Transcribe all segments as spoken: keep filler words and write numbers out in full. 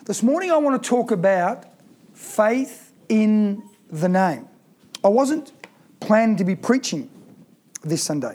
This morning I want to talk about faith in the name. I wasn't planning to be preaching this Sunday.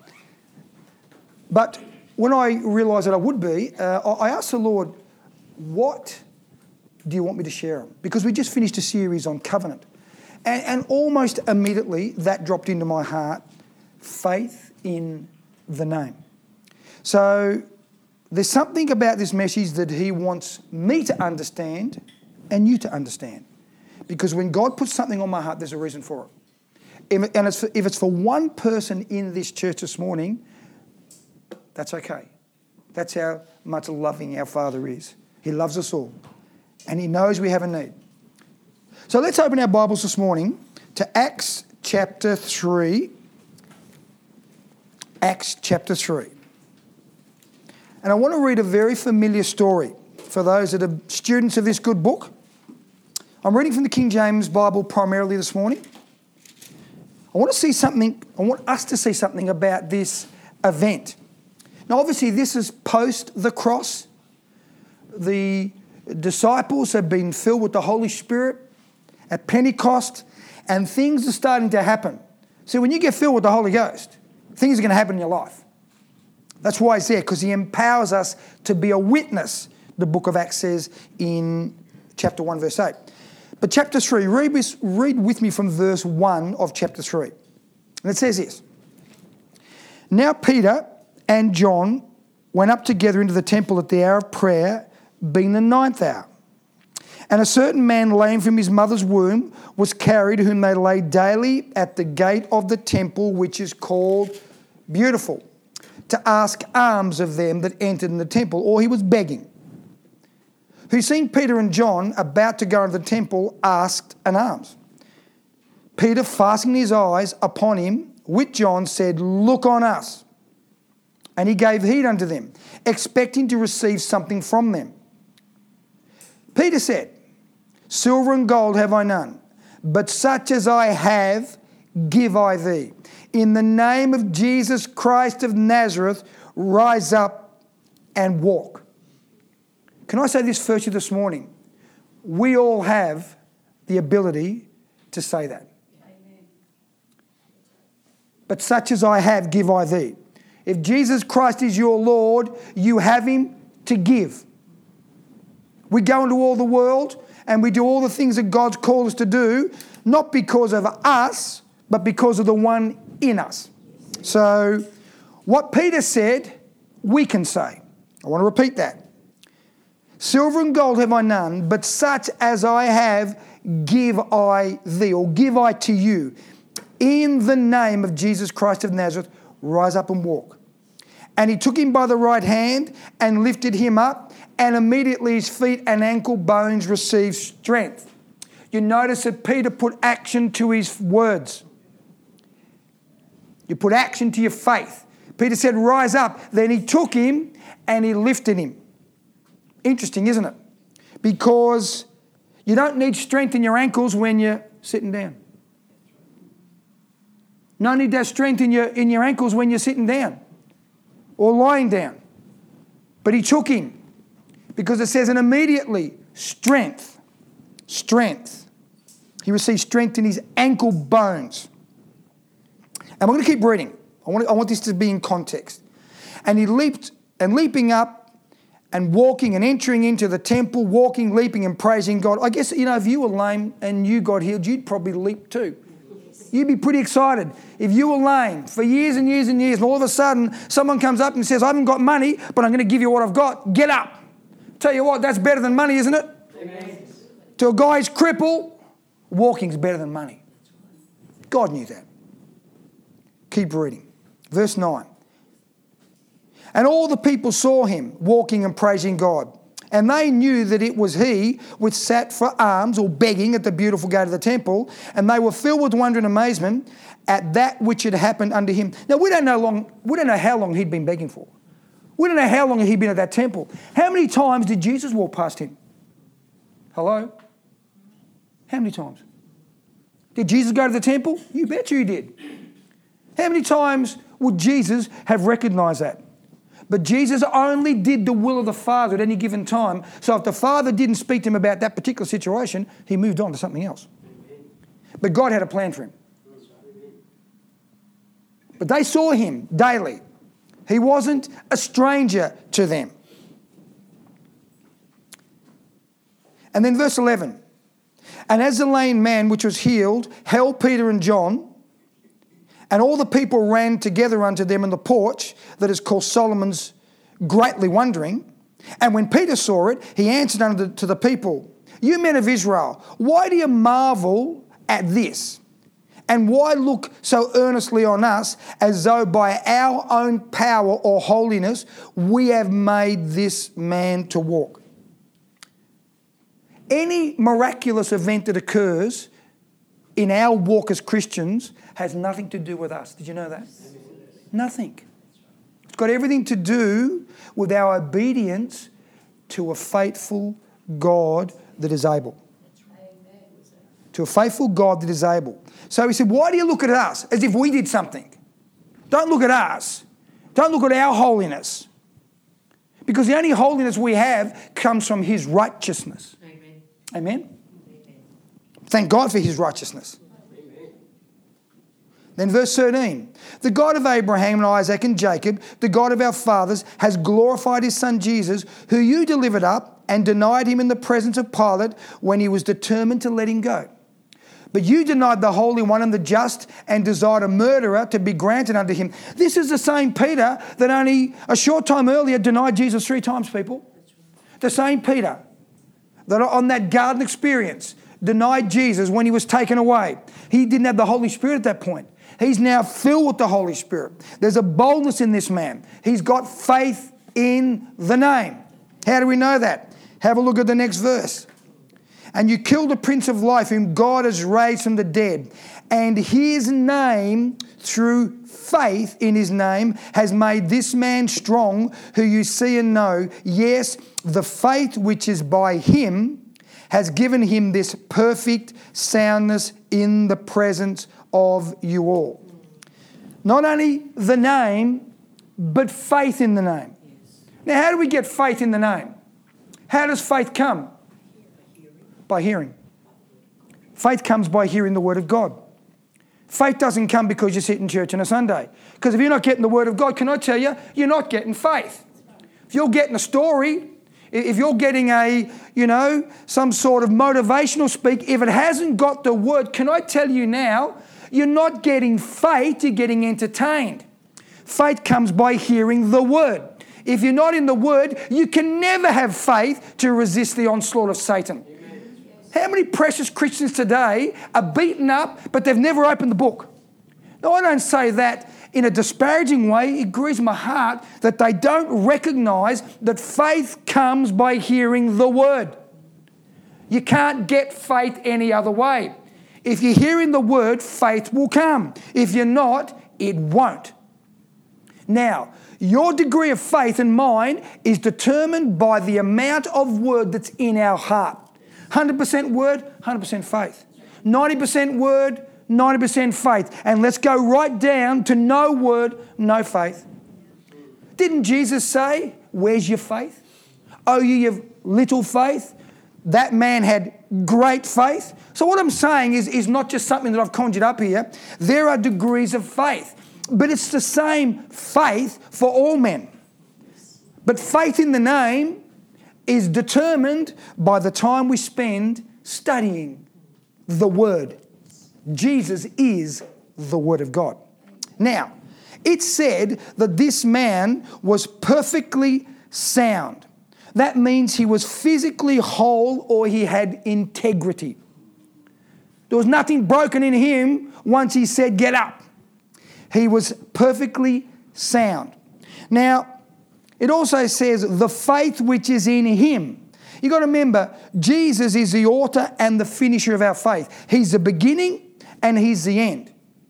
But when I realised that I would be, uh, I asked the Lord, what do you want me to share on? Because we just finished a series on covenant. And, and almost immediately that dropped into my heart, faith in the name. So there's something about this message that he wants me to understand and you to understand. Because when God puts something on my heart, there's a reason for it. If, and it's for, if it's for one person in this church this morning, that's okay. That's how much loving our Father is. He loves us all. And he knows we have a need. So let's open our Bibles this morning to Acts chapter three. Acts chapter three. And I want to read a very familiar story for those that are students of this good book. I'm reading from the King James Bible primarily this morning. I want to see something, I want us to see something about this event. Now obviously this is post the cross. The disciples have been filled with the Holy Spirit at Pentecost and things are starting to happen. See, when you get filled with the Holy Ghost, things are going to happen in your life. That's why he's there, because he empowers us to be a witness, the book of Acts says in chapter one, verse eight. But chapter three, read with, read with me from verse one of chapter three. And it says this. Now Peter and John went up together into the temple at the hour of prayer, being the ninth hour. And a certain man lame from his mother's womb was carried, whom they laid daily at the gate of the temple, which is called Beautiful, to ask alms of them that entered in the temple, or he was begging. Who, seeing Peter and John about to go into the temple, asked an alms. Peter, fastening his eyes upon him with John, said, "Look on us." And he gave heed unto them, expecting to receive something from them. Peter said, "Silver and gold have I none, but such as I have give I thee. In the name of Jesus Christ of Nazareth, rise up and walk." Can I say this first to you this morning? We all have the ability to say that. Amen. But such as I have, give I thee. If Jesus Christ is your Lord, you have him to give. We go into all the world and we do all the things that God's called us to do, not because of us, but because of the one in us. So what Peter said, we can say. I want to repeat that. Silver and gold have I none, but such as I have give I thee, or give I to you. In the name of Jesus Christ of Nazareth, rise up and walk. And he took him by the right hand and lifted him up, and immediately his feet and ankle bones received strength. You notice that Peter put action to his words. You put action to your faith. Peter said, "Rise up." Then he took him and he lifted him. Interesting, isn't it? Because you don't need strength in your ankles when you're sitting down. No need to have strength in your, in your ankles when you're sitting down or lying down. But he took him because it says, and immediately strength, strength. He received strength in his ankle bones. And we're going to keep reading. I want, I want this to be in context. And he leaped, and leaping up and walking and entering into the temple, walking, leaping and praising God. I guess, you know, if you were lame and you got healed, you'd probably leap too. You'd be pretty excited. If you were lame for years and years and years, and all of a sudden someone comes up and says, "I haven't got money, but I'm going to give you what I've got. Get up." Tell you what, that's better than money, isn't it? Amen. To a guy who's crippled, walking's better than money. God knew that. Keep reading. Verse nine. And all the people saw him walking and praising God. And they knew that it was he which sat for alms or begging at the beautiful gate of the temple. And they were filled with wonder and amazement at that which had happened unto him. Now, we don't know long, we don't know how long he'd been begging for. We don't know how long he'd been at that temple. How many times did Jesus walk past him? Hello? How many times? Did Jesus go to the temple? You bet you he did. How many times would Jesus have recognised that? But Jesus only did the will of the Father at any given time. So if the Father didn't speak to him about that particular situation, he moved on to something else. But God had a plan for him. But they saw him daily. He wasn't a stranger to them. And then verse eleven. And as the lame man which was healed held Peter and John, and all the people ran together unto them in the porch that is called Solomon's, greatly wondering. And when Peter saw it, he answered unto the, to the people, You men of Israel, why do you marvel at this? And why look so earnestly on us as though by our own power or holiness we have made this man to walk? Any miraculous event that occurs in our walk as Christians has nothing to do with us. Did you know that? Nothing. It's got everything to do with our obedience to a faithful God that is able. To a faithful God that is able. So he said, why do you look at us as if we did something? Don't look at us. Don't look at our holiness. Because the only holiness we have comes from his righteousness. Amen. Amen? Amen. Thank God for his righteousness. Amen. Then verse thirteen. The God of Abraham and Isaac and Jacob, the God of our fathers, has glorified his son Jesus, who you delivered up and denied him in the presence of Pilate when he was determined to let him go. But you denied the Holy One and the just and desired a murderer to be granted unto him. This is the same Peter that only a short time earlier denied Jesus three times, people. The same Peter that on that garden experience denied Jesus when he was taken away. He didn't have the Holy Spirit at that point. He's now filled with the Holy Spirit. There's a boldness in this man. He's got faith in the name. How do we know that? Have a look at the next verse. And you killed the Prince of Life, whom God has raised from the dead. And his name, through faith in his name, has made this man strong, who you see and know. Yes, the faith which is by him has given him this perfect soundness in the presence of you all. Not only the name, but faith in the name. Now, how do we get faith in the name? How does faith come? By hearing. Faith comes by hearing the Word of God. Faith doesn't come because you sit in church on a Sunday. Because if you're not getting the Word of God, can I tell you, you're not getting faith. If you're getting a story, if you're getting a, you know, some sort of motivational speak, if it hasn't got the Word, can I tell you now, you're not getting faith, you're getting entertained. Faith comes by hearing the Word. If you're not in the Word, you can never have faith to resist the onslaught of Satan. How many precious Christians today are beaten up, but they've never opened the book? Now, I don't say that in a disparaging way. It grieves my heart that they don't recognise that faith comes by hearing the Word. You can't get faith any other way. If you're hearing the Word, faith will come. If you're not, it won't. Now, your degree of faith and mine is determined by the amount of Word that's in our heart. one hundred percent word, one hundred percent faith. ninety percent word, ninety percent faith. And let's go right down to no word, no faith. Didn't Jesus say, where's your faith? Oh, you have little faith? That man had great faith. So what I'm saying is, is not just something that I've conjured up here. There are degrees of faith. But it's the same faith for all men. But faith in the name is determined by the time we spend studying the Word. Jesus is the Word of God. Now, it said that this man was perfectly sound. That means he was physically whole, or he had integrity. There was nothing broken in him once he said, get up. He was perfectly sound. Now, it also says the faith which is in him. You've got to remember, Jesus is the author and the finisher of our faith. He's the beginning and he's the end.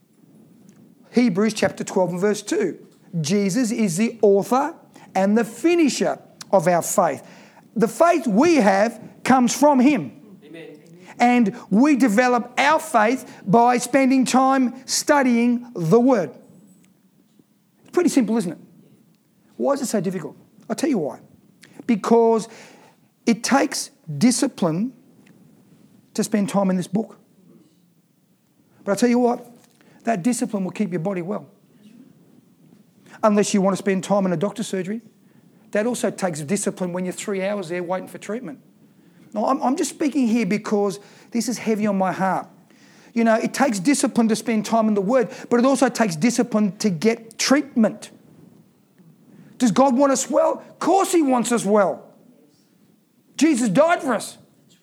Hebrews chapter twelve and verse two. Jesus is the author and the finisher of our faith. The faith we have comes from him. Amen. And we develop our faith by spending time studying the Word. It's pretty simple, isn't it? Why is it so difficult? I'll tell you why. Because it takes discipline to spend time in this book. But I'll tell you what, that discipline will keep your body well. Unless you want to spend time in a doctor's surgery. That also takes discipline when you're three hours there waiting for treatment. No, I'm, I'm just speaking here because this is heavy on my heart. You know, it takes discipline to spend time in the Word, but it also takes discipline to get treatment. Does God want us well? Of course He wants us well. Jesus died for us.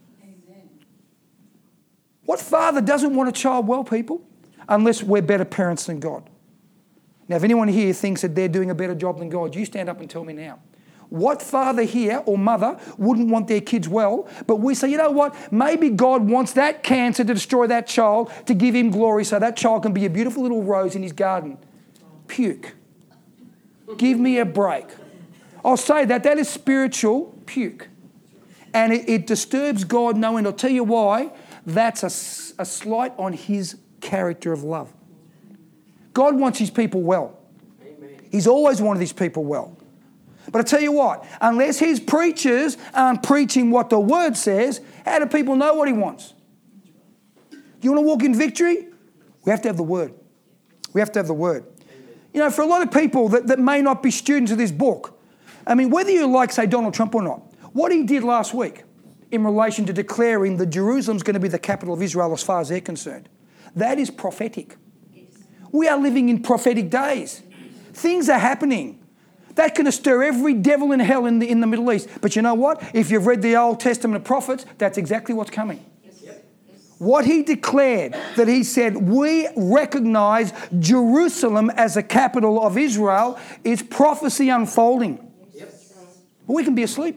What father doesn't want a child well, people? Unless we're better parents than God. Now, if anyone here thinks that they're doing a better job than God, you stand up and tell me now. What father here or mother wouldn't want their kids well, but we say, you know what, maybe God wants that cancer to destroy that child to give Him glory so that child can be a beautiful little rose in His garden. Puke. Give me a break. I'll say that. That is spiritual puke. And it, it disturbs God knowing. I'll tell you why. That's a, a slight on His character of love. God wants His people well. Amen. He's always wanted His people well. But I tell you what, unless His preachers aren't preaching what the Word says, how do people know what He wants? You want to walk in victory? We have to have the Word. We have to have the Word. You know, for a lot of people that, that may not be students of this book, I mean, whether you like, say, Donald Trump or not, what he did last week in relation to declaring that Jerusalem's going to be the capital of Israel as far as they're concerned, that is prophetic. We are living in prophetic days. Things are happening. That can stir every devil in hell in the, in the Middle East. But you know what? If you've read the Old Testament prophets, that's exactly what's coming. What he declared, that he said, we recognise Jerusalem as the capital of Israel, is prophecy unfolding. Yep. But we can be asleep.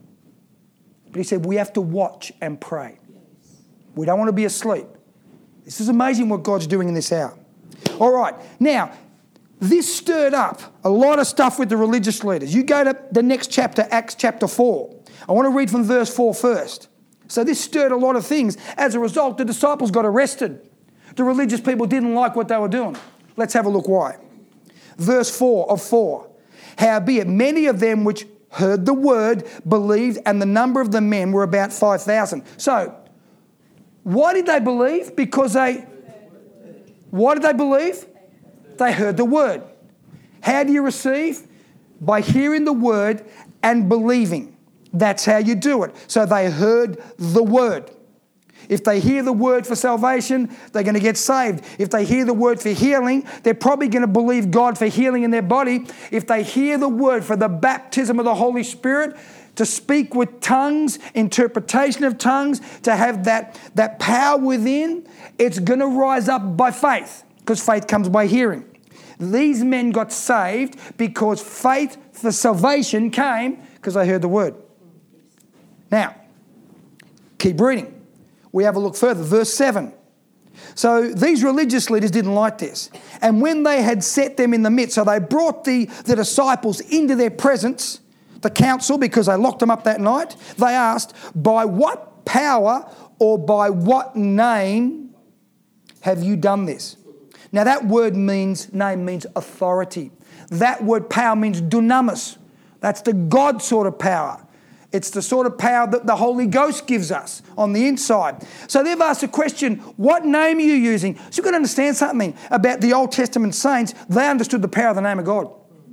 But he said, we have to watch and pray. We don't want to be asleep. This is amazing what God's doing in this hour. All right. Now, this stirred up a lot of stuff with the religious leaders. You go to the next chapter, Acts chapter four. I want to read from verse four first. So this stirred a lot of things. As a result, the disciples got arrested. The religious people didn't like what they were doing. Let's have a look why. Verse four of four. Howbeit, many of them which heard the word believed, and the number of the men were about five thousand. So, why did they believe? Because they... Why did they believe? They heard the word. How do you receive? By hearing the word and believing. That's how you do it. So they heard the word. If they hear the word for salvation, they're going to get saved. If they hear the word for healing, they're probably going to believe God for healing in their body. If they hear the word for the baptism of the Holy Spirit, to speak with tongues, interpretation of tongues, to have that, that power within, it's going to rise up by faith, because faith comes by hearing. These men got saved because faith for salvation came because they heard the word. Now, keep reading. We have a look further. Verse seven. So these religious leaders didn't like this. And when they had set them in the midst, so they brought the, the disciples into their presence, the council, because they locked them up that night, they asked, by what power or by what name have you done this? Now that word means, name means authority. That word power means dunamis. That's the God sort of power. It's the sort of power that the Holy Ghost gives us on the inside. So they've asked the question, what name are you using? So you've got to understand something about the Old Testament saints. They understood the power of the name of God.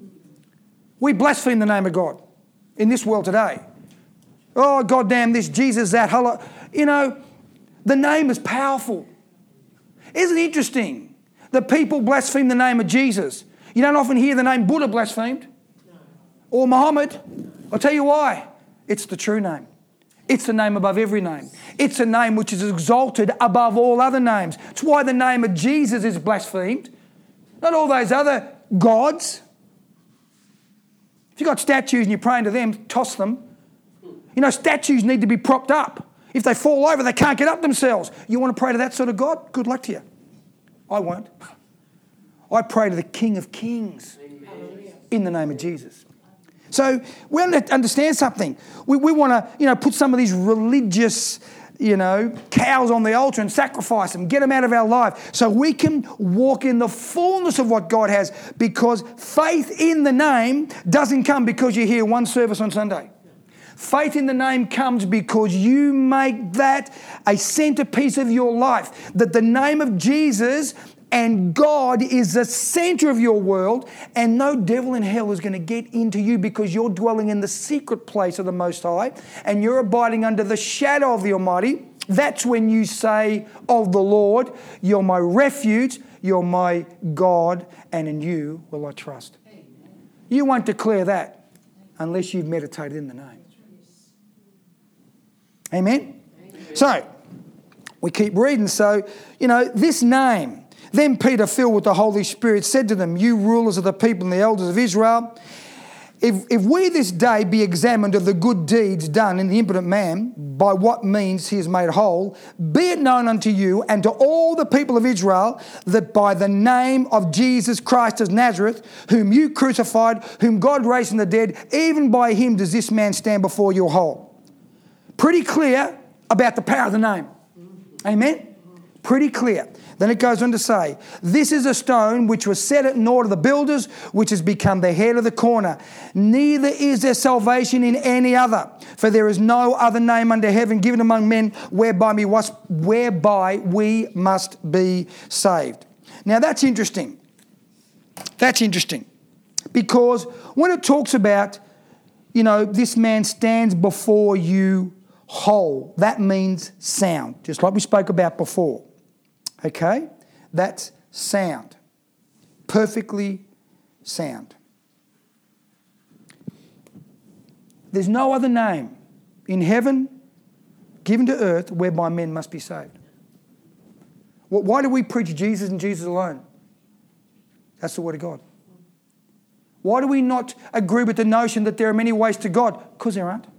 We blaspheme the name of God in this world today. Oh, goddamn this, Jesus, that, hello. You know, the name is powerful. Isn't it interesting that people blaspheme the name of Jesus? You don't often hear the name Buddha blasphemed or Muhammad. I'll tell you why. It's the true name. It's the name above every name. It's a name which is exalted above all other names. It's why the name of Jesus is blasphemed. Not all those other gods. If you've got statues and you're praying to them, toss them. You know, statues need to be propped up. If they fall over, they can't get up themselves. You want to pray to that sort of God? Good luck to you. I won't. I pray to the King of Kings. Amen. In the name of Jesus. So we understand something. We, we want to, you know, put some of these religious you know, cows on the altar and sacrifice them, get them out of our life so we can walk in the fullness of what God has, because faith in the name doesn't come because you hear one service on Sunday. Faith in the name comes because you make that a centerpiece of your life, that the name of Jesus and God is the center of your world, and no devil in hell is going to get into you because you're dwelling in the secret place of the Most High and you're abiding under the shadow of the Almighty. That's when you say of the Lord, you're my refuge, you're my God, and in you will I trust. You won't declare that unless you've meditated in the name. Amen? Amen. So, we keep reading. So, you know, this name. Then Peter, filled with the Holy Spirit, said to them, you rulers of the people and the elders of Israel, if, if we this day be examined of the good deeds done in the impotent man, by what means he is made whole, be it known unto you and to all the people of Israel that by the name of Jesus Christ of Nazareth, whom you crucified, whom God raised from the dead, even by him does this man stand before you whole. Pretty clear about the power of the name. Amen? Pretty clear. Then it goes on to say, this is a stone which was set at naught of the builders, which has become the head of the corner. Neither is there salvation in any other, for there is no other name under heaven given among men whereby we must, whereby we must be saved. Now that's interesting. That's interesting. Because when it talks about, you know, this man stands before you whole, that means sound, just like we spoke about before. Okay? That's sound. Perfectly sound. There's no other name in heaven given to earth whereby men must be saved. Well, why do we preach Jesus and Jesus alone? That's the Word of God. Why do we not agree with the notion that there are many ways to God? Because there aren't.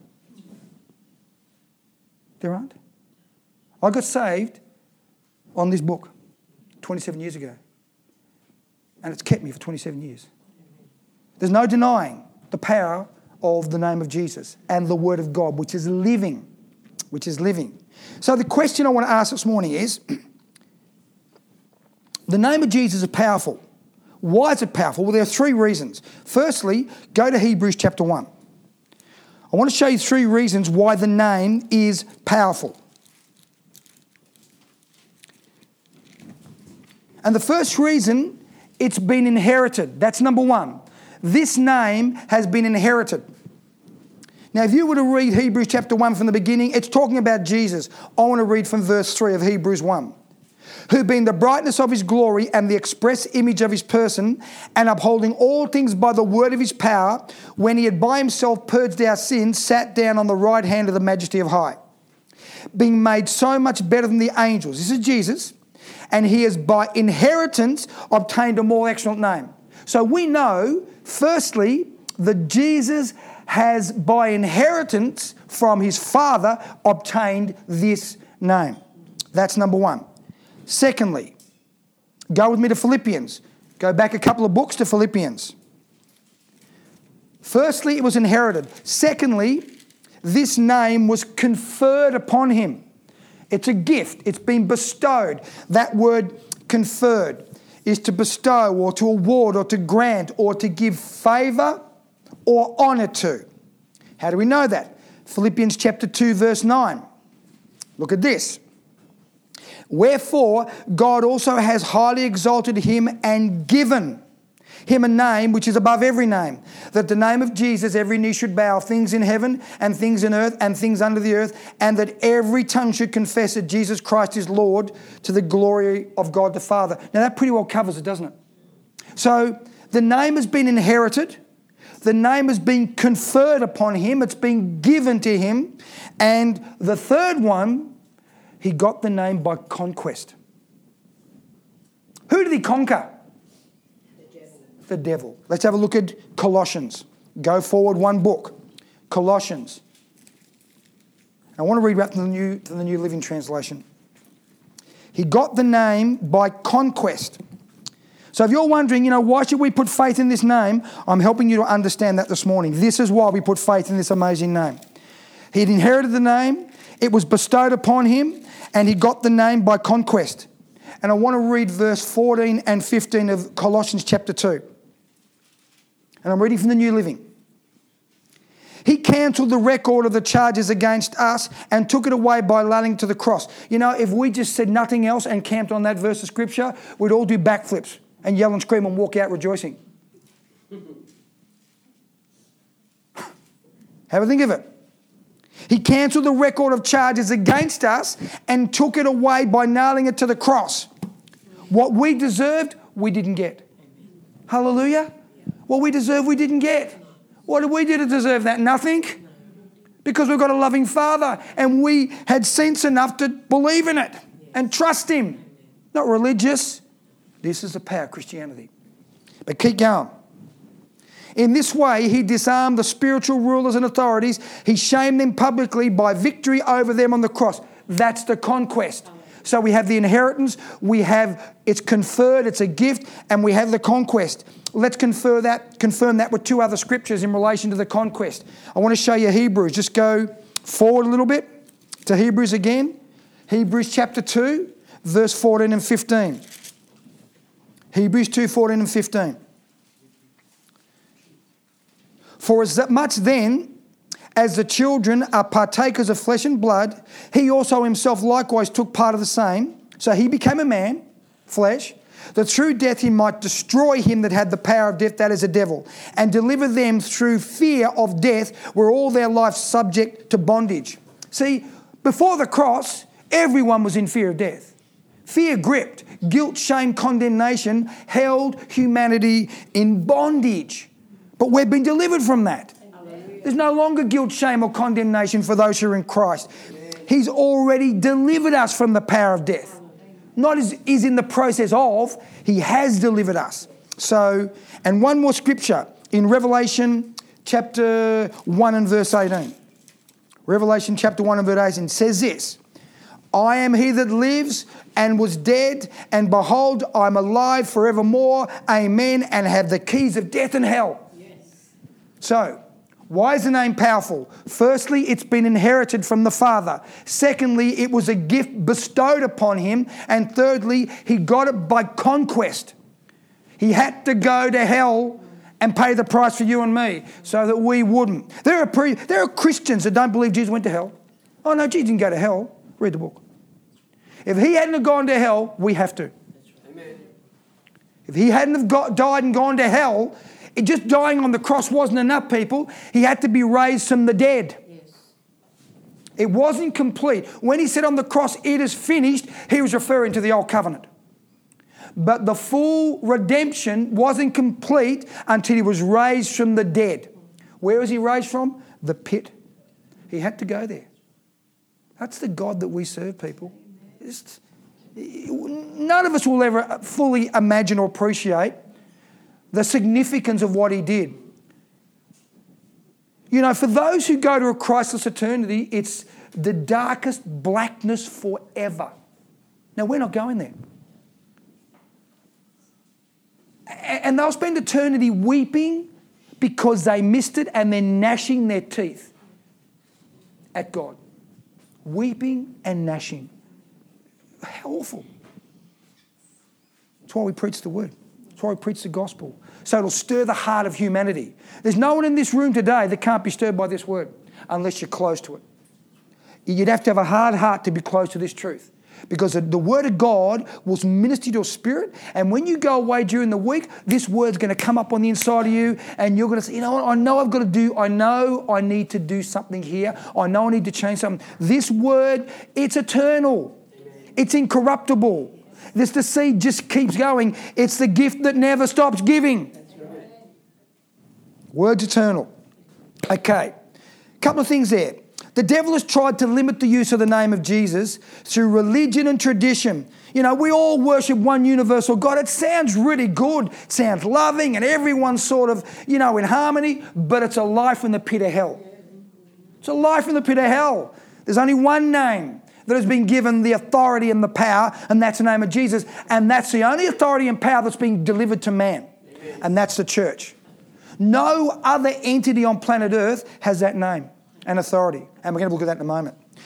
There aren't. I got saved on this book twenty-seven years ago. And it's kept me for twenty-seven years. There's no denying the power of the name of Jesus and the Word of God, which is living, which is living. So the question I want to ask this morning is, the name of Jesus is powerful. Why is it powerful? Well, there are three reasons. Firstly, go to Hebrews chapter one. I want to show you three reasons why the name is powerful. And the first reason, it's been inherited. That's number one. This name has been inherited. Now, if you were to read Hebrews chapter one from the beginning, it's talking about Jesus. I want to read from verse three of Hebrews one. Who being the brightness of his glory and the express image of his person, and upholding all things by the word of his power, when he had by himself purged our sins, sat down on the right hand of the majesty of high. Being made so much better than the angels. This is Jesus. And he has by inheritance obtained a more excellent name. So we know, firstly, that Jesus has by inheritance from his Father obtained this name. That's number one. Secondly, go with me to Philippians. Go back a couple of books to Philippians. Firstly, it was inherited. Secondly, this name was conferred upon him. It's a gift. It's been bestowed. That word conferred is to bestow or to award or to grant or to give favour or honour to. How do we know that? Philippians chapter two verse nine. Look at this. Wherefore God also has highly exalted him and given him a name which is above every name, that the name of Jesus every knee should bow, things in heaven and things in earth and things under the earth, and that every tongue should confess that Jesus Christ is Lord, to the glory of God the Father. Now that pretty well covers it, doesn't it? So the name has been inherited. The name has been conferred upon him. It's been given to him. And the third one, he got the name by conquest. Who did he conquer? The devil. Let's have a look at Colossians. Go forward one book. Colossians. I want to read out from the New, from the New Living Translation. He got the name by conquest. So if you're wondering, you know, why should we put faith in this name? I'm helping you to understand that this morning. This is why we put faith in this amazing name. He'd inherited the name. It was bestowed upon him, and he got the name by conquest. And I want to read verse fourteen and fifteen of Colossians chapter two. And I'm reading from the New Living. He cancelled the record of the charges against us and took it away by nailing it to the cross. You know, if we just said nothing else and camped on that verse of Scripture, we'd all do backflips and yell and scream and walk out rejoicing. Have a think of it. He cancelled the record of charges against us and took it away by nailing it to the cross. What we deserved, we didn't get. Hallelujah. What we deserved, we didn't get. What did we do to deserve that? Nothing. Because we've got a loving Father and we had sense enough to believe in it and trust Him. Not religious. This is the power of Christianity. But keep going. In this way, He disarmed the spiritual rulers and authorities. He shamed them publicly by victory over them on the cross. That's the conquest. So we have the inheritance, we have, it's conferred, it's a gift, and we have the conquest. Let's confer that, confirm that with two other scriptures in relation to the conquest. I want to show you Hebrews. Just go forward a little bit to Hebrews again. Hebrews chapter two, verse fourteen and fifteen. Hebrews two, fourteen and fifteen. For as much then as the children are partakers of flesh and blood, he also himself likewise took part of the same. So he became a man, flesh, that through death he might destroy him that had the power of death, that is the devil, and deliver them through fear of death, were all their life subject to bondage. See, before the cross, everyone was in fear of death. Fear gripped, guilt, shame, condemnation held humanity in bondage. But we've been delivered from that. There's no longer guilt, shame or condemnation for those who are in Christ. He's already delivered us from the power of death. Not as is in the process of, He has delivered us. So, and one more scripture in Revelation chapter one and verse eighteen. Revelation chapter one and verse eighteen says this: I am He that lives and was dead, and behold, I'm alive forevermore. Amen. And have the keys of death and hell. Yes. So, why is the name powerful? Firstly, it's been inherited from the Father. Secondly, it was a gift bestowed upon Him. And thirdly, He got it by conquest. He had to go to hell and pay the price for you and me so that we wouldn't. There are, pre- there are Christians that don't believe Jesus went to hell. Oh no, Jesus didn't go to hell. Read the book. If He hadn't have gone to hell, we have to. Amen. If He hadn't have got, died and gone to hell, it just dying on the cross wasn't enough, people. He had to be raised from the dead. Yes. It wasn't complete. When He said on the cross, it is finished, He was referring to the old covenant. But the full redemption wasn't complete until He was raised from the dead. Where was He raised from? The pit. He had to go there. That's the God that we serve, people. It's, none of us will ever fully imagine or appreciate the significance of what He did. You know, for those who go to a Christless eternity, it's the darkest blackness forever. Now, we're not going there. And they'll spend eternity weeping because they missed it, and they're gnashing their teeth at God. Weeping and gnashing. How awful. That's why we preach the word. That's why we preach the gospel. So it'll stir the heart of humanity. There's no one in this room today that can't be stirred by this word unless you're close to it. You'd have to have a hard heart to be close to this truth, because the word of God will minister to your spirit, and when you go away during the week, this word's going to come up on the inside of you, and you're going to say, you know what, I know I've got to do, I know I need to do something here. I know I need to change something. This word, it's eternal. It's incorruptible. This the seed just keeps going. It's the gift that never stops giving. Right. Word's eternal. Okay. Couple of things there. The devil has tried to limit the use of the name of Jesus through religion and tradition. You know, we all worship one universal God. It sounds really good. It sounds loving, and everyone's sort of, you know, in harmony, but it's a life in the pit of hell. It's a life in the pit of hell. There's only one name that has been given the authority and the power, and that's the name of Jesus. And that's the only authority and power that's being delivered to man. Amen. And that's the church. No other entity on planet Earth has that name and authority. And we're going to look at that in a moment.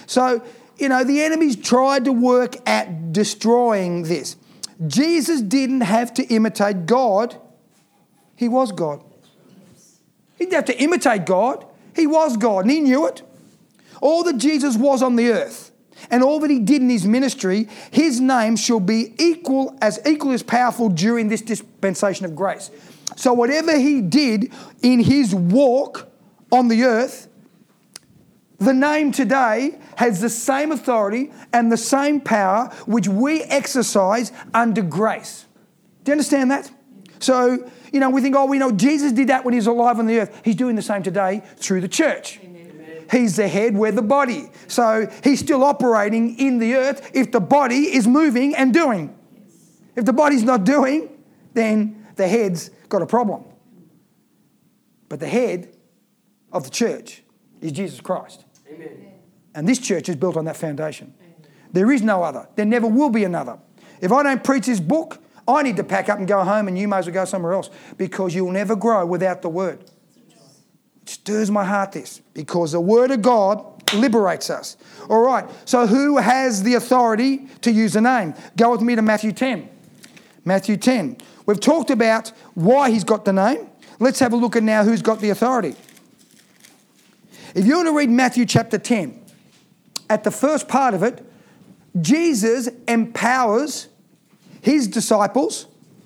So, you know, the enemy's tried to work at destroying this. Jesus didn't have to imitate God. He was God. He didn't have to imitate God. He was God and he knew it. All that Jesus was on the earth and all that he did in his ministry, his name shall be equal as equal as powerful during this dispensation of grace. So whatever he did in his walk on the earth, the name today has the same authority and the same power which we exercise under grace. Do you understand that? So, you know, we think, oh, we know Jesus did that when he was alive on the earth. He's doing the same today through the church. Amen. He's the head, we're the body. So he's still operating in the earth if the body is moving and doing. Yes. If the body's not doing, then the head's got a problem. But the head of the church is Jesus Christ. Amen. And this church is built on that foundation. Amen. There is no other. There never will be another. If I don't preach this book, I need to pack up and go home, and you may as well go somewhere else, because you'll never grow without the word. It stirs my heart, this, because the word of God liberates us. All right, so who has the authority to use a name? Go with me to Matthew ten. Matthew ten. We've talked about why he's got the name. Let's have a look at now who's got the authority. If you want to read Matthew chapter ten, at the first part of it, Jesus empowers his disciples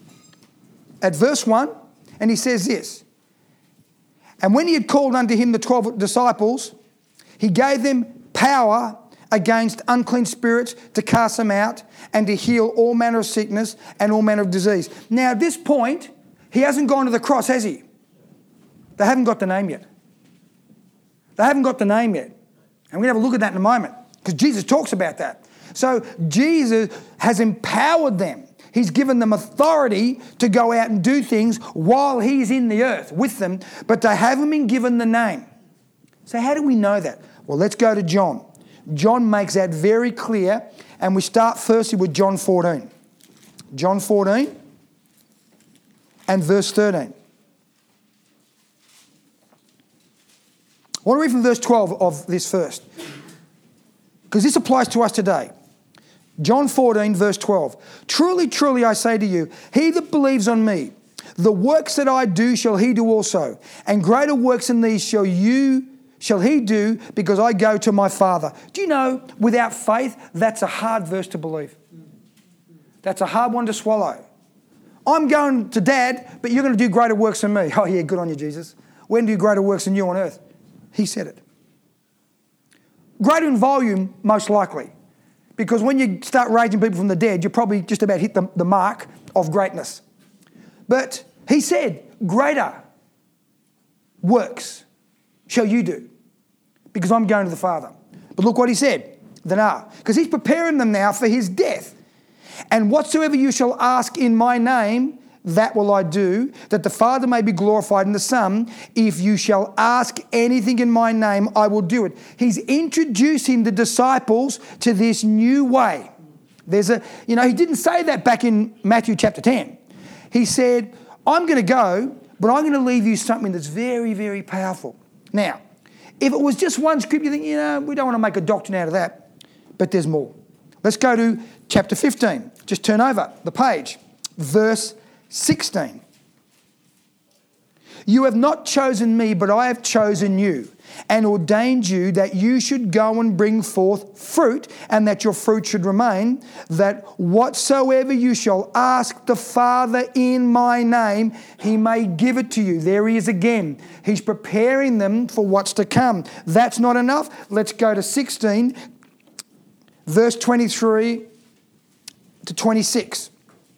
at verse one, and he says this, and when he had called unto him the twelve disciples, he gave them power against unclean spirits to cast them out and to heal all manner of sickness and all manner of disease. Now at this point, he hasn't gone to the cross, has he? They haven't got the name yet. They haven't got the name yet. And we're going to have a look at that in a moment, because Jesus talks about that. So Jesus has empowered them. He's given them authority to go out and do things while he's in the earth with them, but they haven't been given the name. So how do we know that? Well, let's go to John. John makes that very clear, and we start firstly with John fourteen. John fourteen and verse thirteen. I want to read from verse twelve of this first, because this applies to us today. John fourteen, verse twelve. Truly, truly, I say to you, he that believes on me, the works that I do shall he do also, and greater works than these shall you shall he do, because I go to my Father. Do you know, without faith, that's a hard verse to believe. That's a hard one to swallow. I'm going to Dad, but you're going to do greater works than me. Oh yeah, good on you, Jesus. When do you greater works than you on earth? He said it. Greater in volume, most likely. Because when you start raising people from the dead, you probably just about hit the, the mark of greatness. But he said, greater works shall you do, because I'm going to the Father. But look what he said, than are. Because he's preparing them now for his death. And whatsoever you shall ask in my name, that will I do, that the Father may be glorified in the Son. If you shall ask anything in my name, I will do it. He's introducing the disciples to this new way. There's a, you know, he didn't say that back in Matthew chapter ten. He said, I'm going to go, but I'm going to leave you something that's very, very powerful. Now, if it was just one script, you think, you know, we don't want to make a doctrine out of that. But there's more. Let's go to chapter fifteen. Just turn over the page. Verse sixteen. You have not chosen me, but I have chosen you and ordained you that you should go and bring forth fruit, and that your fruit should remain, that whatsoever you shall ask the Father in my name, he may give it to you. There he is again. He's preparing them for what's to come. That's not enough. Let's go to sixteen, verse twenty-three to twenty-six.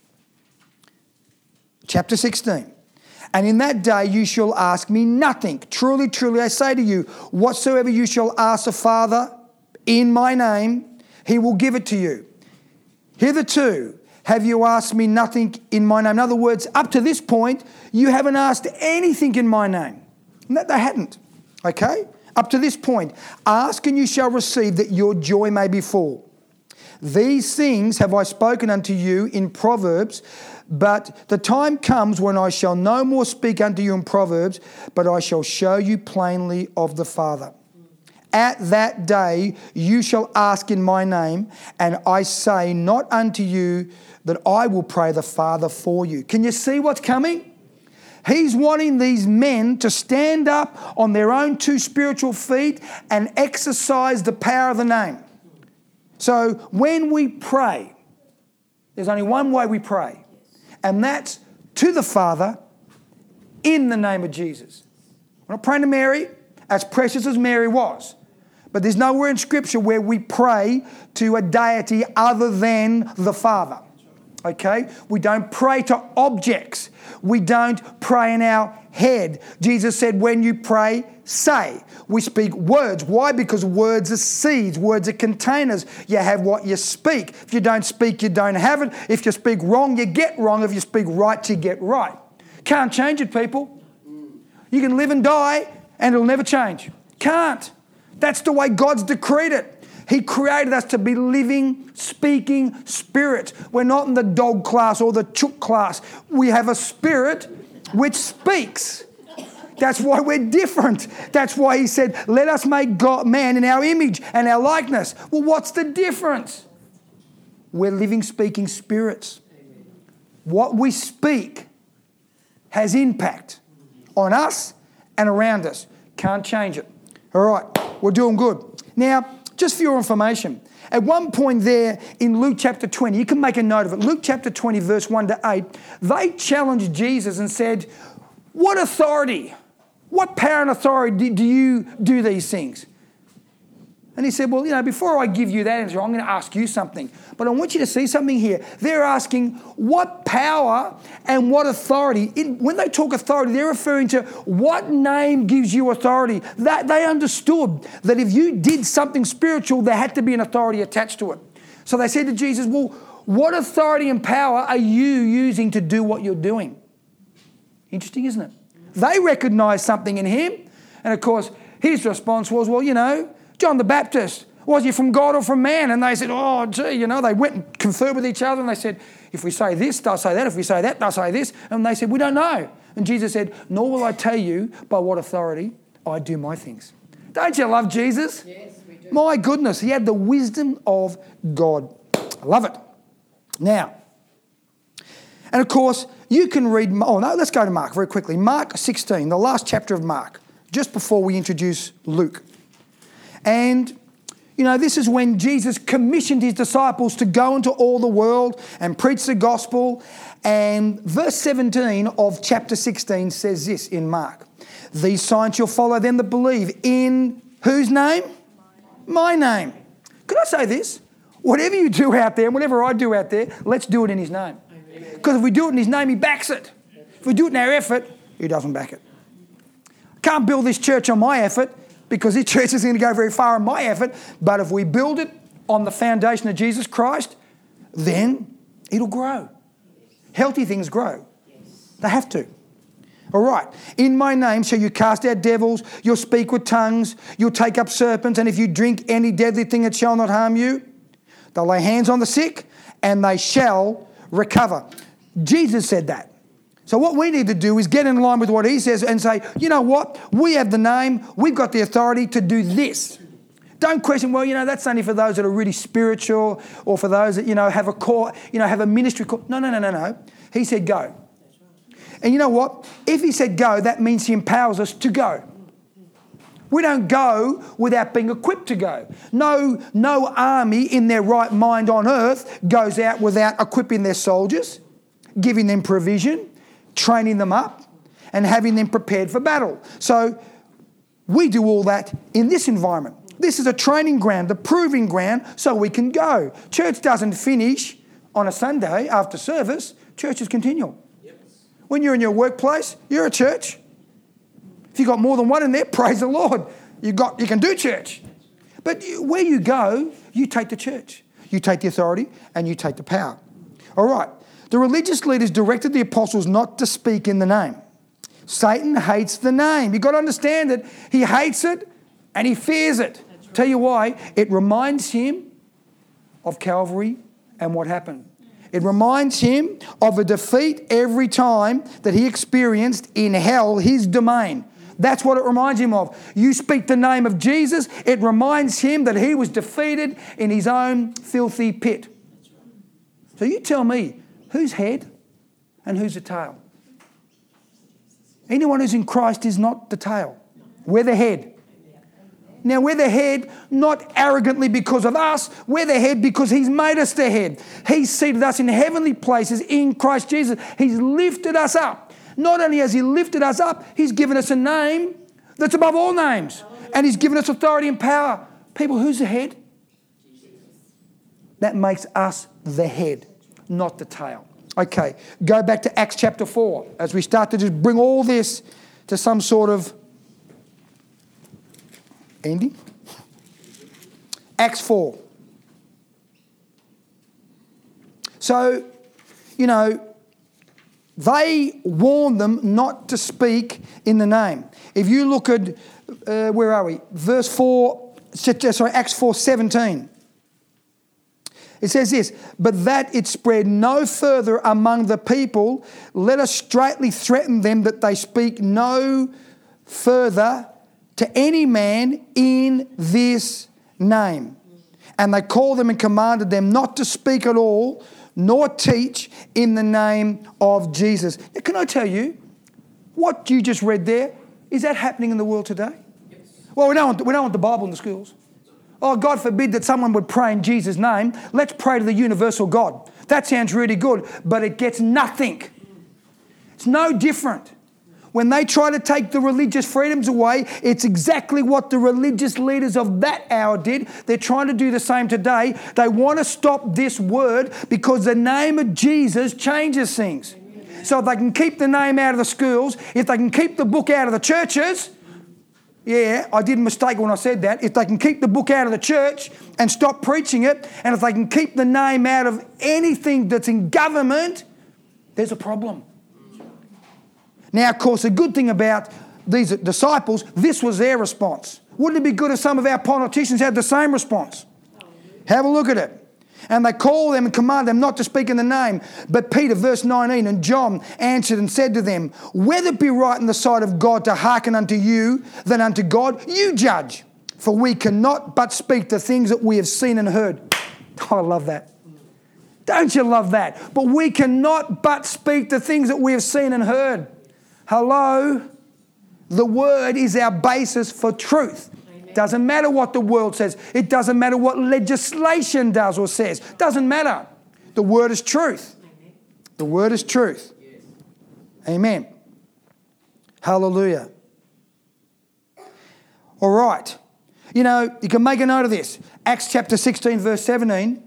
Chapter sixteen. And in that day you shall ask me nothing. Truly, truly, I say to you, whatsoever you shall ask the Father in my name, he will give it to you. Hitherto have you asked me nothing in my name. In other words, up to this point, you haven't asked anything in my name. No, they hadn't. Okay? Up to this point, ask and you shall receive, that your joy may be full. These things have I spoken unto you in Proverbs, but the time comes when I shall no more speak unto you in Proverbs, but I shall show you plainly of the Father. At that day you shall ask in my name, and I say not unto you that I will pray the Father for you. Can you see what's coming? He's wanting these men to stand up on their own two spiritual feet and exercise the power of the name. So when we pray, there's only one way we pray, and that's to the Father in the name of Jesus. We're not praying to Mary, as precious as Mary was. But there's nowhere in Scripture where we pray to a deity other than the Father. Okay? We don't pray to objects. We don't pray in our head. Jesus said, when you pray, say. We speak words. Why? Because words are seeds. Words are containers. You have what you speak. If you don't speak, you don't have it. If you speak wrong, you get wrong. If you speak right, you get right. Can't change it, people. You can live and die and it'll never change. Can't. That's the way God's decreed it. He created us to be living, speaking spirits. We're not in the dog class or the chook class. We have a spirit which speaks. That's why we're different. That's why he said, let us make God, man in our image and our likeness. Well, what's the difference? We're living, speaking spirits. What we speak has impact on us and around us. Can't change it. All right, we're doing good. Now, just for your information, at one point there in Luke chapter twenty, you can make a note of it. Luke chapter twenty, verse one to eight, they challenged Jesus and said, what authority, what power and authority do you do these things? And he said, well, you know, before I give you that answer, I'm going to ask you something. But I want you to see something here. They're asking what power and what authority. In, when they talk authority, they're referring to what name gives you authority. That they understood that if you did something spiritual, there had to be an authority attached to it. So they said to Jesus, well, what authority and power are you using to do what you're doing? Interesting, isn't it? They recognized something in him. And of course, his response was, well, you know, John the Baptist, was he from God or from man? And they said, oh, gee, you know, they went and conferred with each other and they said, if we say this, they'll say that. If we say that, they'll say this. And they said, we don't know. And Jesus said, nor will I tell you by what authority I do my things. Don't you love Jesus? Yes, we do. My goodness, he had the wisdom of God. I love it. Now, and of course, you can read, oh no, let's go to Mark very quickly. Mark sixteen, the last chapter of Mark, just before we introduce Luke. And, you know, this is when Jesus commissioned his disciples to go into all the world and preach the gospel. And verse seventeen of chapter sixteen says this in Mark. These signs shall follow them that believe. In whose name? My name. Could I say this? Whatever you do out there, and whatever I do out there, let's do it in his name. Because if we do it in his name, he backs it. If we do it in our effort, he doesn't back it. I can't build this church on my effort, because this church isn't going to go very far in my effort. But if we build it on the foundation of Jesus Christ, then it'll grow. Healthy things grow. They have to. All right. In my name shall you cast out devils, you'll speak with tongues, you'll take up serpents, and if you drink any deadly thing, it shall not harm you. They'll lay hands on the sick, and they shall recover. Jesus said that. So what we need to do is get in line with what he says and say, you know what? We have the name. We've got the authority to do this. Don't question, well, you know, that's only for those that are really spiritual or for those that, you know, have a core, you know, have a ministry call. No, no, no, no, no. He said go. And you know what? If he said go, that means he empowers us to go. We don't go without being equipped to go. No, no army in their right mind on earth goes out without equipping their soldiers, giving them provision, training them up, and having them prepared for battle. So we do all that in this environment. This is a training ground, the proving ground, so we can go. Church doesn't finish on a Sunday after service. Church is continual. Yep. When you're in your workplace, you're a church. If you've got more than one in there, praise the Lord. You got, you can do church. But where you go, you take the church. You take the authority and you take the power. All right. The religious leaders directed the apostles not to speak in the name. Satan hates the name. You've got to understand it. He hates it and he fears it. Right. Tell you why. It reminds him of Calvary and what happened. It reminds him of a defeat every time that he experienced in hell, his domain. That's what it reminds him of. You speak the name of Jesus, it reminds him that he was defeated in his own filthy pit. So you tell me, who's head and who's the tail? Anyone who's in Christ is not the tail. We're the head. Now, we're the head not arrogantly because of us. We're the head because he's made us the head. He's seated us in heavenly places in Christ Jesus. He's lifted us up. Not only has he lifted us up, he's given us a name that's above all names. And he's given us authority and power. People, who's the head? That makes us the head, not the tail. Okay, go back to Acts chapter four as we start to just bring all this to some sort of ending. Acts four. So, you know, they warned them not to speak in the name. If you look at, uh, where are we? Verse four, sorry, Acts four seventeen. It says this, but that it spread no further among the people, let us straightly threaten them that they speak no further to any man in this name. And they called them and commanded them not to speak at all, nor teach in the name of Jesus. Now, can I tell you, what you just read there, is that happening in the world today? Yes. Well, we don't want, we don't want the Bible in the schools. Oh, God forbid that someone would pray in Jesus' name. Let's pray to the universal God. That sounds really good, but it gets nothing. It's no different. When they try to take the religious freedoms away, it's exactly what the religious leaders of that hour did. They're trying to do the same today. They want to stop this word because the name of Jesus changes things. So if they can keep the name out of the schools, if they can keep the book out of the churches, yeah, I did a mistake when I said that. If they can keep the book out of the church and stop preaching it, and if they can keep the name out of anything that's in government, there's a problem. Now, of course, the good thing about these disciples, this was their response. Wouldn't it be good if some of our politicians had the same response? Have a look at it. And they called them and commanded them not to speak in the name. But Peter, verse nineteen, and John answered and said to them, whether it be right in the sight of God to hearken unto you than unto God, you judge. For we cannot but speak the things that we have seen and heard. Oh, I love that. Don't you love that? But we cannot but speak the things that we have seen and heard. Hello? The word is our basis for truth. Doesn't matter what the world says. It doesn't matter what legislation does or says. Doesn't matter. The word is truth. The word is truth. Amen. Hallelujah. All right. You know, you can make a note of this. Acts chapter sixteen, verse seventeen.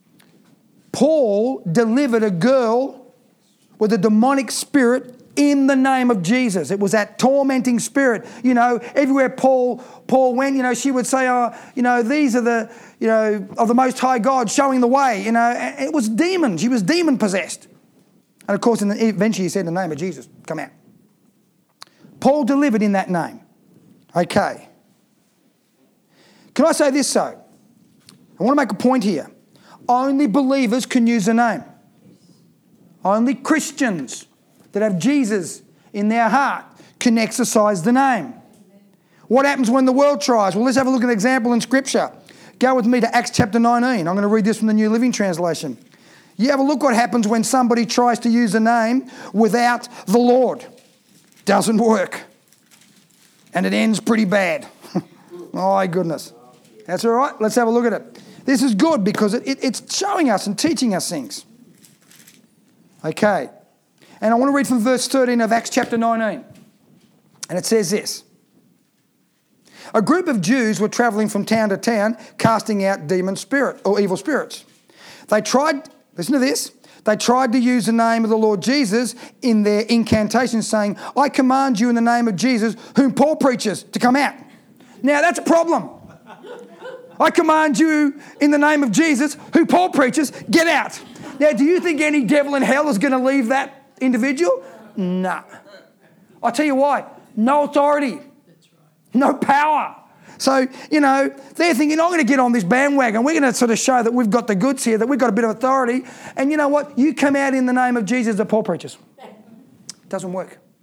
Paul delivered a girl with a demonic spirit in the name of Jesus. It was that tormenting spirit. You know, everywhere Paul Paul went, you know, she would say, oh, you know, these are the, you know, of the Most High God showing the way. You know, it was demon. She was demon possessed. And of course, in the, eventually he said, in the name of Jesus, come out. Paul delivered in that name. Okay. Can I say this so? I want to make a point here. Only believers can use the name. Only Christians that have Jesus in their heart can exercise the name. What happens when the world tries? Well, let's have a look at an example in Scripture. Go with me to Acts chapter nineteen. I'm going to read this from the New Living Translation. You have a look what happens when somebody tries to use a name without the Lord. Doesn't work. And it ends pretty bad. Oh, my goodness. That's all right. Let's have a look at it. This is good because it, it, it's showing us and teaching us things. Okay. And I want to read from verse thirteen of Acts chapter nineteen. And it says this. A group of Jews were travelling from town to town, casting out demon spirit or evil spirits. They tried, listen to this, they tried to use the name of the Lord Jesus in their incantation, saying, I command you in the name of Jesus, whom Paul preaches, to come out. Now that's a problem. I command you in the name of Jesus, who Paul preaches, get out. Now, do you think any devil in hell is going to leave that individual? No. I'll tell you why. No authority. No power. So, you know, they're thinking, I'm going to get on this bandwagon. We're going to sort of show that we've got the goods here, that we've got a bit of authority. And you know what? You come out in the name of Jesus that Paul preaches. Doesn't work.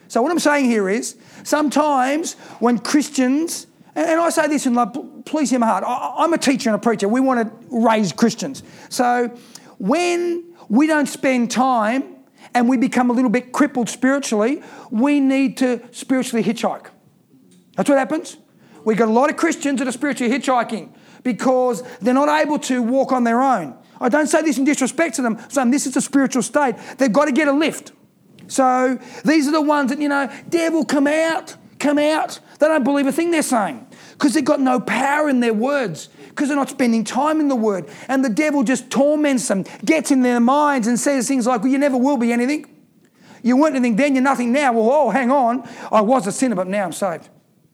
So what I'm saying here is, sometimes when Christians, and, and I say this in love, please hear my heart, I, I'm a teacher and a preacher. We want to raise Christians. So when we don't spend time and we become a little bit crippled spiritually, we need to spiritually hitchhike. That's what happens. We've got a lot of Christians that are spiritually hitchhiking because they're not able to walk on their own. I don't say this in disrespect to them. I'm saying this is a spiritual state. They've got to get a lift. So these are the ones that, you know, devil, come out, come out. They don't believe a thing they're saying because they've got no power in their words, because they're not spending time in the Word. And the devil just torments them, gets in their minds and says things like, well, you never will be anything. You weren't anything then, you're nothing now. Well, oh, hang on. I was a sinner, but now I'm saved.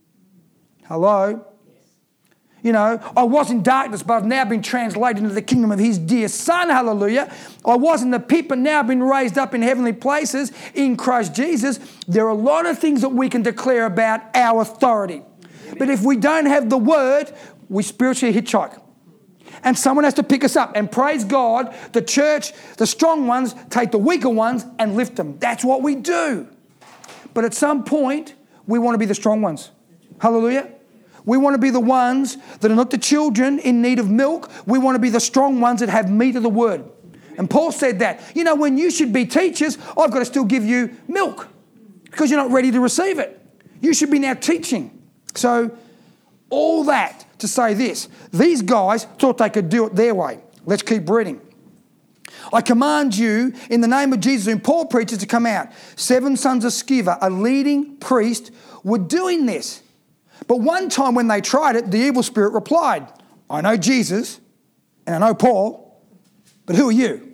Hello? You know, I was in darkness, but I've now been translated into the kingdom of his dear Son. Hallelujah. I was in the pit, but now I've been raised up in heavenly places in Christ Jesus. There are a lot of things that we can declare about our authority. But if we don't have the Word, we spiritually hitchhike. And someone has to pick us up. And praise God, the church, the strong ones, take the weaker ones and lift them. That's what we do. But at some point, we want to be the strong ones. Hallelujah. We want to be the ones that are not the children in need of milk. We want to be the strong ones that have meat of the Word. And Paul said that, you know, when you should be teachers, I've got to still give you milk because you're not ready to receive it. You should be now teaching. So all that to say this, these guys thought they could do it their way. Let's keep reading. I command you in the name of Jesus, whom Paul preaches, to come out. Seven sons of Sceva, a leading priest, were doing this. But one time when they tried it, the evil spirit replied, I know Jesus and I know Paul, but who are you?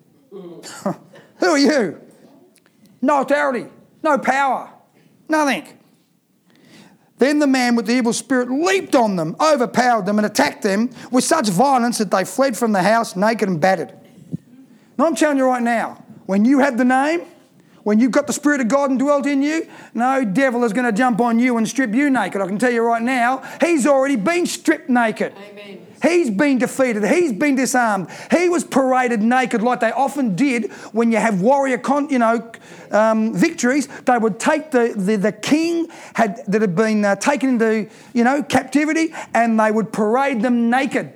Who are you? No authority, no power, nothing. Then the man with the evil spirit leaped on them, overpowered them and attacked them with such violence that they fled from the house naked and battered. Now I'm telling you right now, when you have the name, when you've got the Spirit of God and dwelt in you, no devil is going to jump on you and strip you naked. I can tell you right now, he's already been stripped naked. Amen. He's been defeated. He's been disarmed. He was paraded naked like they often did when you have warrior, con, you know, um, victories. They would take the, the, the king had, that had been uh, taken into, you know, captivity, and they would parade them naked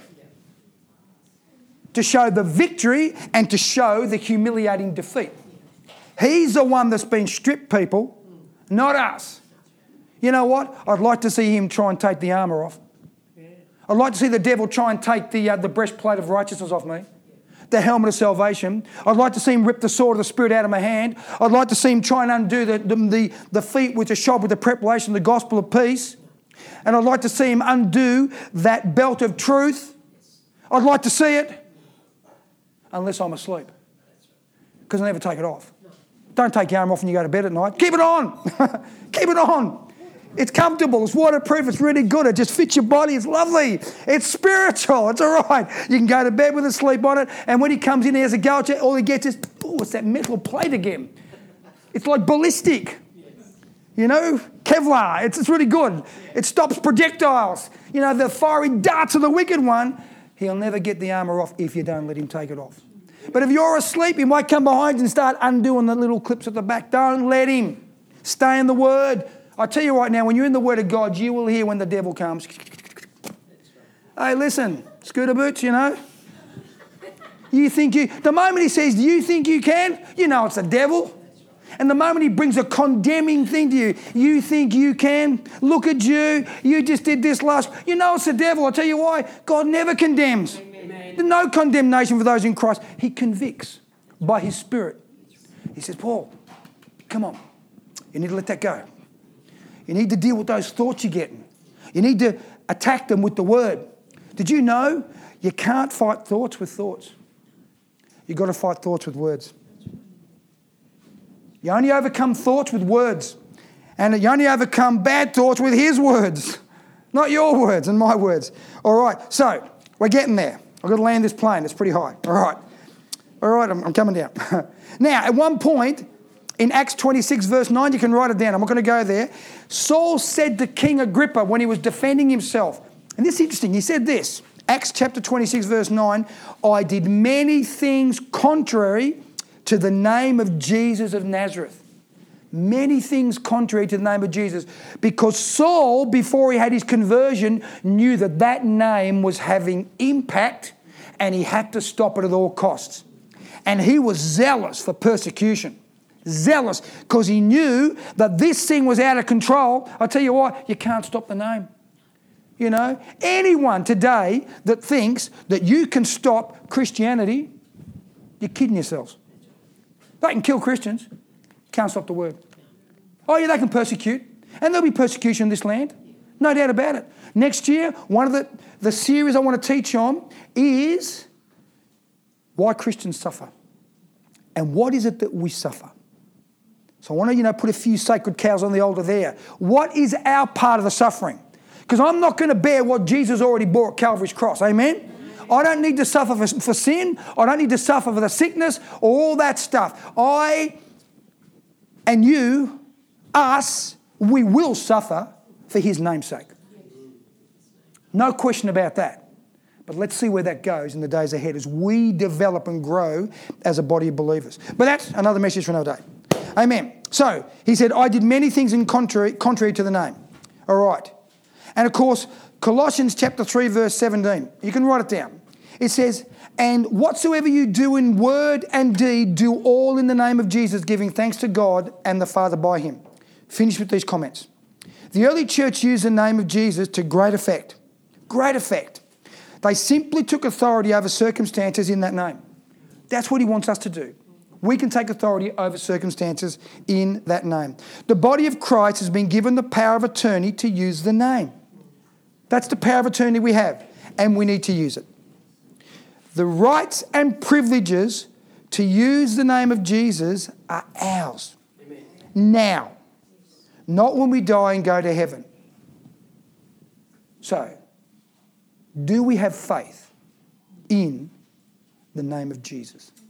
to show the victory and to show the humiliating defeat. He's the one that's been stripped, people, not us. You know what? I'd like to see him try and take the armour off. I'd like to see the devil try and take the, uh, the breastplate of righteousness off me, the helmet of salvation. I'd like to see him rip the sword of the Spirit out of my hand. I'd like to see him try and undo the, the, the, the feet which are shod with the preparation of the gospel of peace. And I'd like to see him undo that belt of truth. I'd like to see it, unless I'm asleep, because I never take it off. Don't take your arm off when you go to bed at night. Keep it on. Keep it on. It's comfortable. It's waterproof. It's really good. It just fits your body. It's lovely. It's spiritual. It's all right. You can go to bed with it, sleep on it, and when he comes in, he has a go at you, all he gets is, oh, it's that metal plate again. It's like ballistic. You know, Kevlar. It's, it's really good. It stops projectiles. You know, the fiery darts of the wicked one. He'll never get the armour off if you don't let him take it off. But if you're asleep, he might come behind you and start undoing the little clips at the back. Don't let him. Stay in the Word. I tell you right now, when you're in the Word of God, you will hear when the devil comes. Hey, listen, scooter boots, you know. You think you, the moment he says, do you think you can? You know it's the devil. And the moment he brings a condemning thing to you, you think you can? Look at you. You just did this last. You know it's the devil. I'll tell you why. God never condemns. Amen. There's no condemnation for those in Christ. He convicts by his Spirit. He says, Paul, come on. You need to let that go. You need to deal with those thoughts you're getting. You need to attack them with the Word. Did you know you can't fight thoughts with thoughts? You've got to fight thoughts with words. You only overcome thoughts with words. And you only overcome bad thoughts with his words. Not your words and my words. All right, so we're getting there. I've got to land this plane. It's pretty high. All right. All right, I'm, I'm coming down. Now, at one point, in Acts twenty-six, verse nine, you can write it down. I'm not going to go there. Saul said to King Agrippa when he was defending himself, and this is interesting, he said this, Acts chapter twenty-six, verse nine, I did many things contrary to the name of Jesus of Nazareth. Many things contrary to the name of Jesus. Because Saul, before he had his conversion, knew that that name was having impact and he had to stop it at all costs. And he was zealous for persecution. Zealous because he knew that this thing was out of control. I tell you what, you can't stop the name. You know, anyone today that thinks that you can stop Christianity, you're kidding yourselves. They can kill Christians, can't stop the word. Oh yeah, they can persecute, and there'll be persecution in this land, no doubt about it. Next year, one of the, the series I want to teach on is why Christians suffer. And what is it that we suffer? So I want to, you know, put a few sacred cows on the altar there. What is our part of the suffering? Because I'm not going to bear what Jesus already bore at Calvary's cross. Amen? I don't need to suffer for, for sin. I don't need to suffer for the sickness or all that stuff. I and you, us, we will suffer for his name's sake. No question about that. But let's see where that goes in the days ahead as we develop and grow as a body of believers. But that's another message for another day. Amen. So he said, I did many things in contrary, contrary to the name. All right. And of course, Colossians chapter three, verse seventeen. You can write it down. It says, and whatsoever you do in word and deed, do all in the name of Jesus, giving thanks to God and the Father by him. Finish with these comments. The early church used the name of Jesus to great effect. Great effect. They simply took authority over circumstances in that name. That's what he wants us to do. We can take authority over circumstances in that name. The body of Christ has been given the power of attorney to use the name. That's the power of attorney we have, and we need to use it. The rights and privileges to use the name of Jesus are ours. Amen. Now, not when we die and go to heaven. So, do we have faith in the name of Jesus?